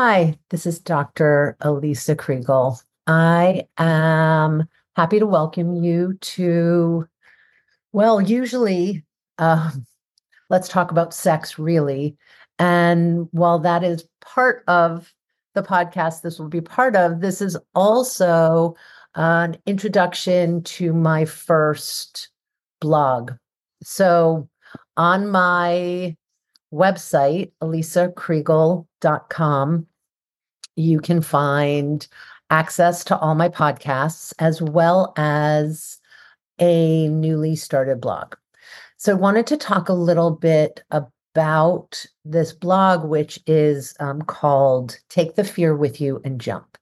Hi, this is Dr. Elisa Kriegel. I am happy to welcome you to, usually, um, let's talk about sex, really. And while that is part of the podcast, this will be part of, this is also an introduction to my first blog. So on my website, elisakriegel.com, you can find access to all my podcasts as well as a newly started blog. So I wanted to talk a little bit about this blog, which is called Take the Fear With You and Jump.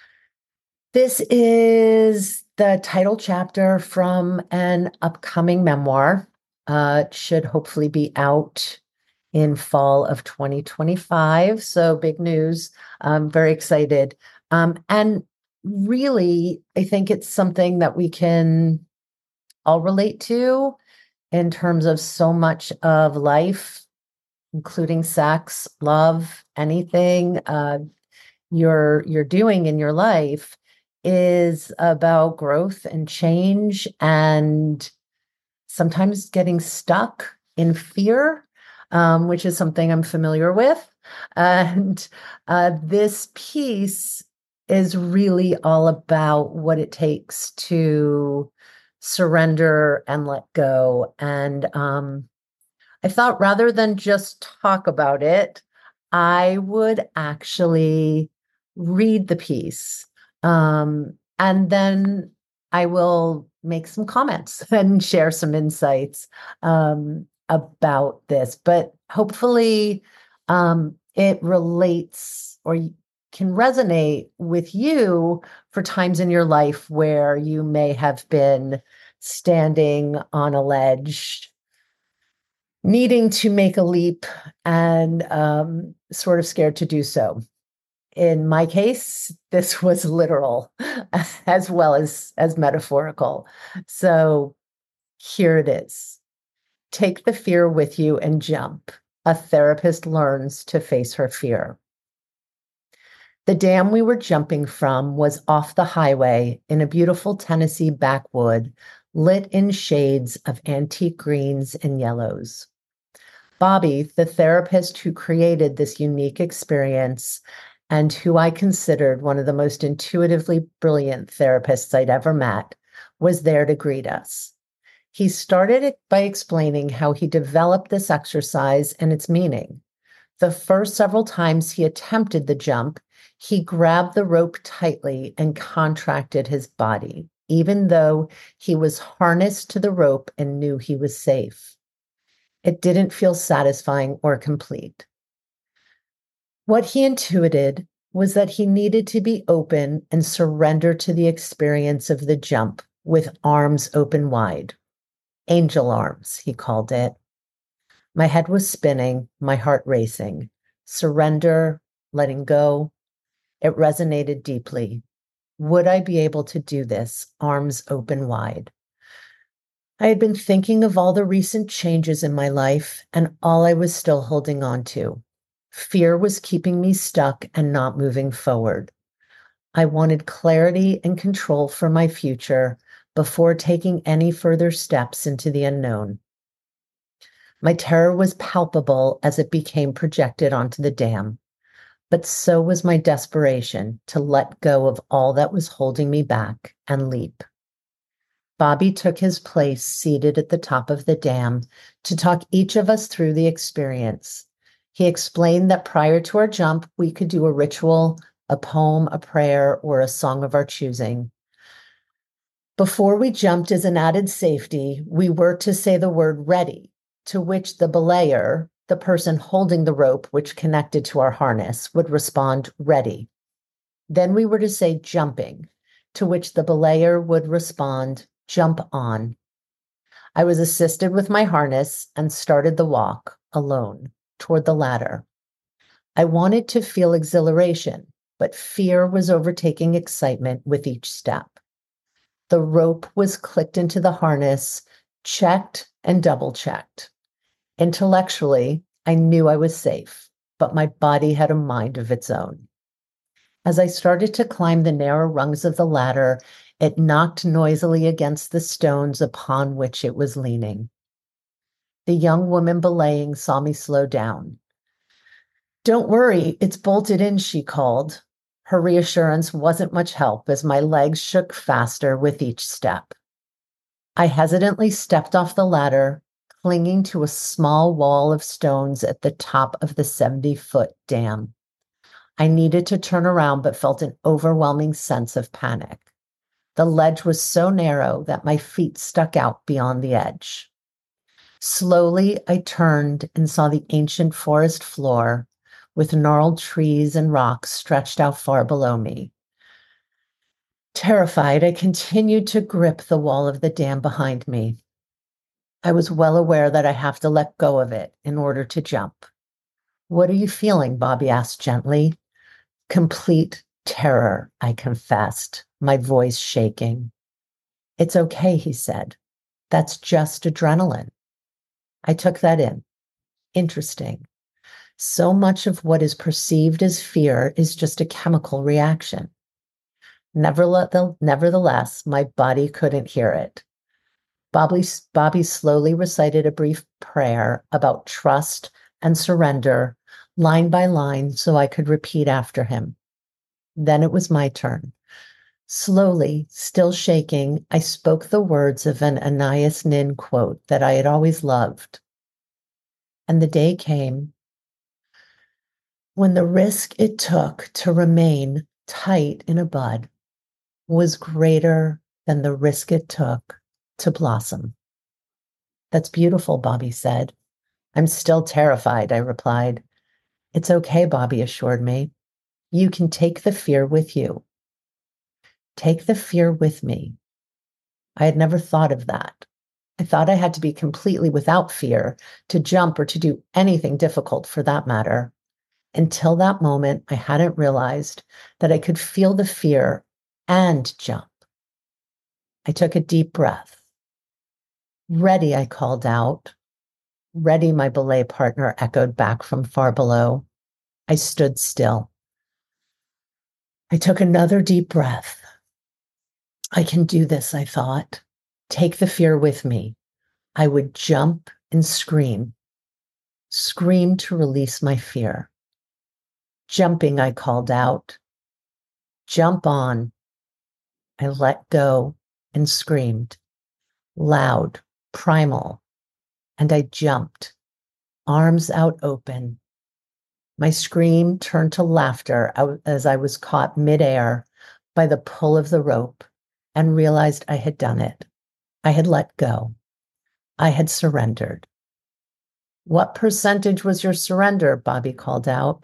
This is the title chapter from an upcoming memoir. It should hopefully be out in fall of 2025. So big news. I'm very excited. And really, I think it's something that we can all relate to in terms of so much of life, including sex, love, anything you're doing in your life is about growth and change and sometimes getting stuck in fear, which is something I'm familiar with. And this piece is really all about what it takes to surrender and let go. And I thought rather than just talk about it, I would actually read the piece. And then I will make some comments and share some insights about this. But hopefully, it relates or can resonate with you for times in your life where you may have been standing on a ledge, needing to make a leap and sort of scared to do so. In my case, this was literal as well as metaphorical. So here it is. Take the fear with you and jump. A therapist learns to face her fear. The dam we were jumping from was off the highway in a beautiful Tennessee backwood, lit in shades of antique greens and yellows. Bobby, the therapist who created this unique experience and who I considered one of the most intuitively brilliant therapists I'd ever met, was there to greet us. He started it by explaining how he developed this exercise and its meaning. The first several times he attempted the jump, he grabbed the rope tightly and contracted his body, even though he was harnessed to the rope and knew he was safe. It didn't feel satisfying or complete. What he intuited was that he needed to be open and surrender to the experience of the jump with arms open wide. Angel arms, he called it. My head was spinning, my heart racing. Surrender, letting go. It resonated deeply. Would I be able to do this, arms open wide? I had been thinking of all the recent changes in my life and all I was still holding on to. Fear was keeping me stuck and not moving forward. I wanted clarity and control for my future before taking any further steps into the unknown. My terror was palpable as it became projected onto the dam, but so was my desperation to let go of all that was holding me back and leap. Bobby took his place seated at the top of the dam to talk each of us through the experience. He explained that prior to our jump, we could do a ritual, a poem, a prayer, or a song of our choosing. Before we jumped as an added safety, we were to say the word ready, to which the belayer, the person holding the rope which connected to our harness, would respond ready. Then we were to say jumping, to which the belayer would respond jump on. I was assisted with my harness and started the walk alone toward the ladder. I wanted to feel exhilaration, but fear was overtaking excitement with each step. The rope was clicked into the harness, checked and double checked. Intellectually, I knew I was safe, but my body had a mind of its own. As I started to climb the narrow rungs of the ladder, it knocked noisily against the stones upon which it was leaning. The young woman belaying saw me slow down. "Don't worry, it's bolted in," she called. Her reassurance wasn't much help as my legs shook faster with each step. I hesitantly stepped off the ladder, clinging to a small wall of stones at the top of the 70-foot dam. I needed to turn around, but felt an overwhelming sense of panic. The ledge was so narrow that my feet stuck out beyond the edge. Slowly, I turned and saw the ancient forest floor with gnarled trees and rocks stretched out far below me. Terrified, I continued to grip the wall of the dam behind me. I was well aware that I have to let go of it in order to jump. "What are you feeling?" Bobby asked gently. "Complete terror," I confessed, my voice shaking. "It's okay," he said. "That's just adrenaline." I took that in. Interesting. So much of what is perceived as fear is just a chemical reaction. Nevertheless, my body couldn't hear it. Bobby slowly recited a brief prayer about trust and surrender, line by line, so I could repeat after him. Then it was my turn. Slowly, still shaking, I spoke the words of an Anais Nin quote that I had always loved. And the day came when the risk it took to remain tight in a bud was greater than the risk it took to blossom. "That's beautiful," Bobby said. "I'm still terrified," I replied. "It's okay," Bobby assured me. "You can take the fear with you." Take the fear with me. I had never thought of that. I thought I had to be completely without fear to jump or to do anything difficult for that matter. Until that moment, I hadn't realized that I could feel the fear and jump. I took a deep breath. "Ready," I called out. "Ready," my belay partner echoed back from far below. I stood still. I took another deep breath. I can do this, I thought. Take the fear with me. I would jump and scream. Scream to release my fear. "Jumping," I called out. "Jump on." I let go and screamed. Loud, primal, and I jumped, arms out open. My scream turned to laughter as I was caught midair by the pull of the rope and realized I had done it. I had let go. I had surrendered. "What percentage was your surrender?" Bobby called out.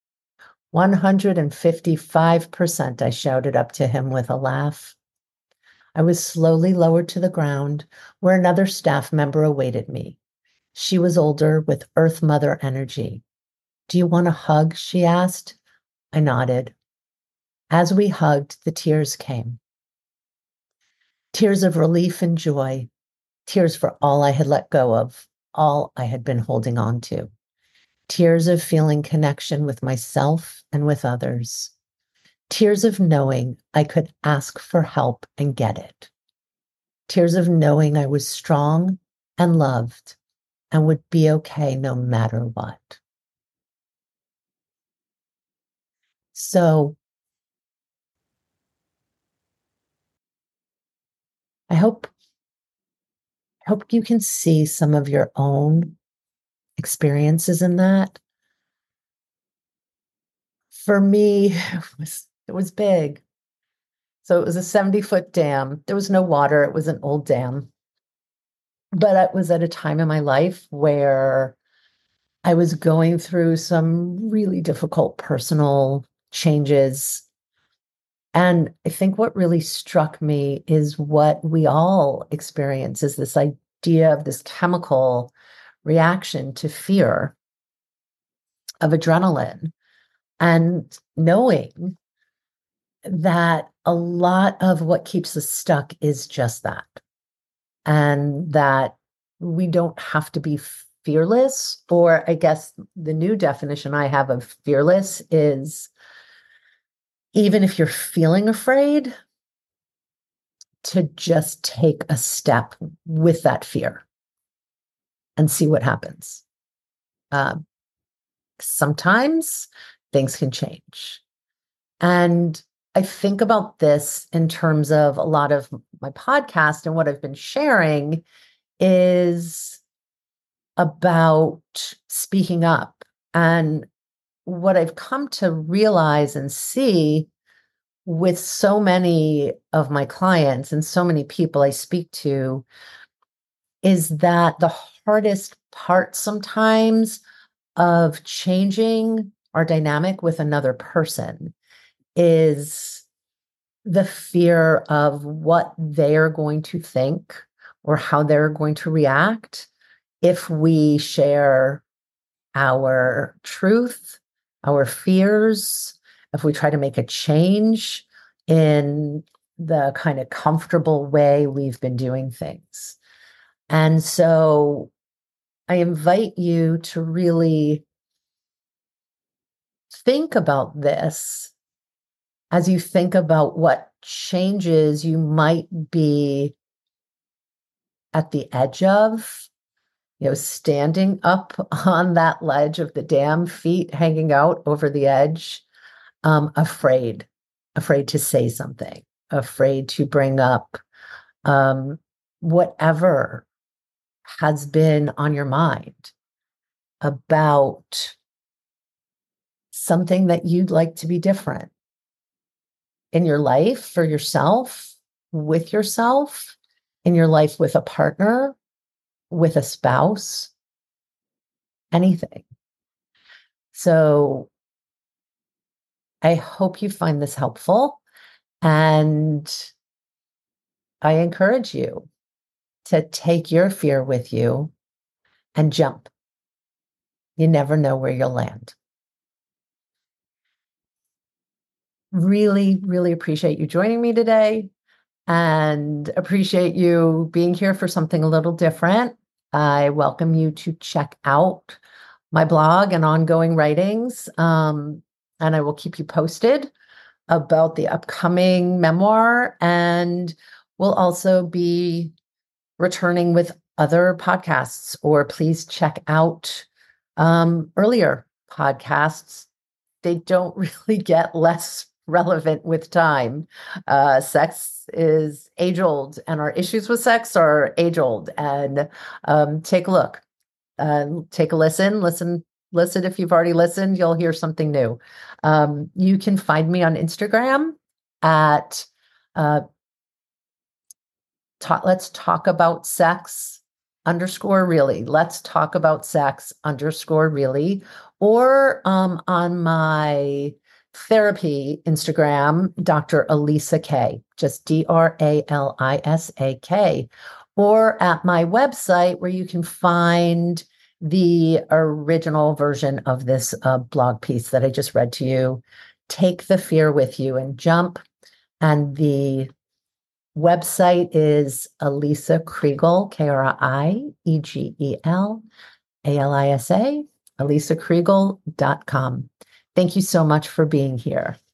155%, I shouted up to him with a laugh. I was slowly lowered to the ground where another staff member awaited me. She was older with Earth Mother energy. "Do you want a hug?" she asked. I nodded. As we hugged, the tears came. Tears of relief and joy. Tears for all I had let go of, all I had been holding on to. Tears of feeling connection with myself and with others. Tears of knowing I could ask for help and get it. Tears of knowing I was strong and loved and would be okay no matter what. So I hope you can see some of your own experiences in that. For me, it was big. So it was a 70-foot dam. There was no water. It was an old dam. But it was at a time in my life where I was going through some really difficult personal changes. And I think what really struck me is what we all experience is this idea of this chemical reaction to fear of adrenaline, and knowing that a lot of what keeps us stuck is just that. And that we don't have to be fearless, or I guess the new definition I have of fearless is even if you're feeling afraid, to just take a step with that fear and see what happens. Sometimes things can change. And I think about this in terms of a lot of my podcast, and what I've been sharing is about speaking up. And what I've come to realize and see with so many of my clients and so many people I speak to is that the hardest part sometimes of changing our dynamic with another person is the fear of what they're going to think or how they're going to react if we share our truth, our fears, if we try to make a change in the kind of comfortable way we've been doing things. And so I invite you to really think about this as you think about what changes you might be at the edge of, standing up on that ledge of the dam, feet hanging out over the edge, afraid to say something, afraid to bring up whatever has been on your mind about something that you'd like to be different in your life, for yourself, with yourself, in your life with a partner, with a spouse, anything. So I hope you find this helpful, and I encourage you to take your fear with you and jump. You never know where you'll land. Really, really appreciate you joining me today, and appreciate you being here for something a little different. I welcome you to check out my blog and ongoing writings, and I will keep you posted about the upcoming memoir, and we'll also be returning with other podcasts, or please check out earlier podcasts. They don't really get less relevant with time. Sex is age old, and our issues with sex are age old. And take a look, take a listen. If you've already listened, you'll hear something new. You can find me on Instagram at let's talk about sex _really. Let's talk about sex _really. Or on my therapy Instagram, Dr. Alisa K, just DRALISAK. Or at my website, where you can find the original version of this blog piece that I just read to you. Take the fear with you and jump. And the website is Alisa Kriegel, KRIEGEL, ALISA, AlisaKriegel.com. Thank you so much for being here.